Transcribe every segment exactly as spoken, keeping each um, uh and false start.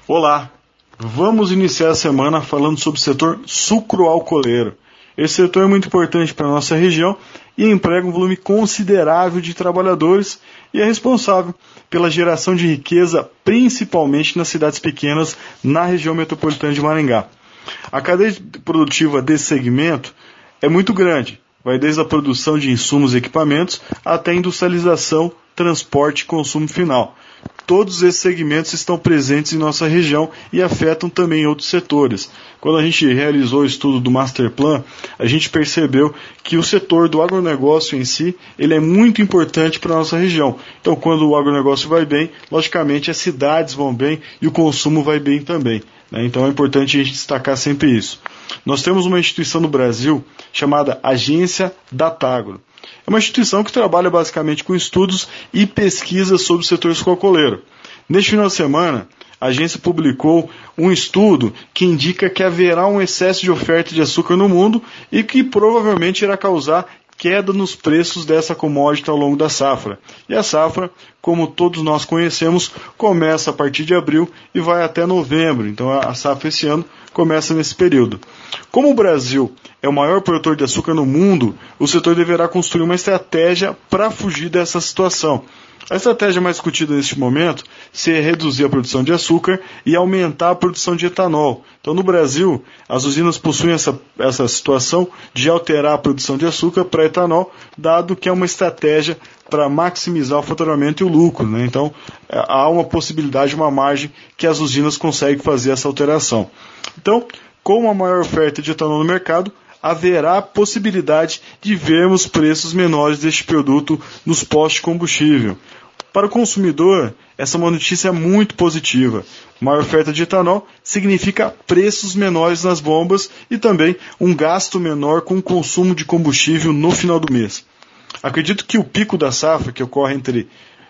Olá, vamos iniciar a semana falando sobre o setor sucroalcooleiro. Esse setor é muito importante para a nossa região e emprega um volume considerável de trabalhadores e é responsável pela geração de riqueza, principalmente nas cidades pequenas na região metropolitana de Maringá. A cadeia produtiva desse segmento é muito grande, vai desde a produção de insumos e equipamentos até a industrialização, transporte e consumo final. Todos esses segmentos estão presentes em nossa região e afetam também outros setores. Quando a gente realizou o estudo do Master Plan, a gente percebeu que o setor do agronegócio em si, ele é muito importante para a nossa região. Então, quando o agronegócio vai bem, logicamente as cidades vão bem e o consumo vai bem também. Né? Então é importante a gente destacar sempre isso. Nós temos uma instituição no Brasil chamada Agência Datagro. É uma instituição que trabalha basicamente com estudos e pesquisas sobre o setor sucroalcooleiro. Neste final de semana, a agência publicou um estudo que indica que haverá um excesso de oferta de açúcar no mundo e que provavelmente irá causar queda nos preços dessa commodity ao longo da safra. E a safra, como todos nós conhecemos, começa a partir de abril e vai até novembro. Então a safra esse ano começa nesse período. Como o Brasil é o maior produtor de açúcar no mundo, o setor deverá construir uma estratégia para fugir dessa situação. A estratégia mais discutida neste momento seria reduzir a produção de açúcar e aumentar a produção de etanol. Então, no Brasil, as usinas possuem essa, essa situação de alterar a produção de açúcar para etanol, dado que é uma estratégia para maximizar o faturamento e o lucro. Né? Então, há uma possibilidade, uma margem que as usinas conseguem fazer essa alteração. Então, com a maior oferta de etanol no mercado, haverá possibilidade de vermos preços menores deste produto nos postos de combustível. Para o consumidor, essa é uma notícia muito positiva. Maior oferta de etanol significa preços menores nas bombas e também um gasto menor com o consumo de combustível no final do mês. Acredito que o pico da safra, que ocorre entre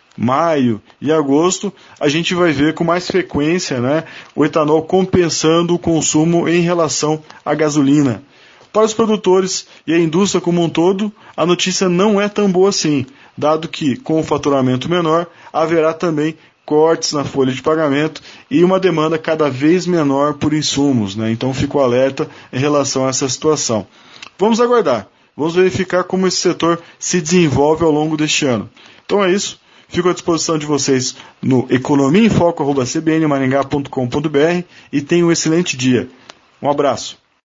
maio e agosto, a gente vai ver com mais frequência, né, o etanol compensando o consumo em relação à gasolina. Para os produtores e a indústria como um todo, a notícia não é tão boa assim, dado que, com o faturamento menor, haverá também cortes na folha de pagamento e uma demanda cada vez menor por insumos. Né? Então, fico alerta em relação a essa situação. Vamos aguardar, vamos verificar como esse setor se desenvolve ao longo deste ano. Então é isso, fico à disposição de vocês no economia em foco arroba c b n maringá ponto com ponto b r e tenham um excelente dia. Um abraço.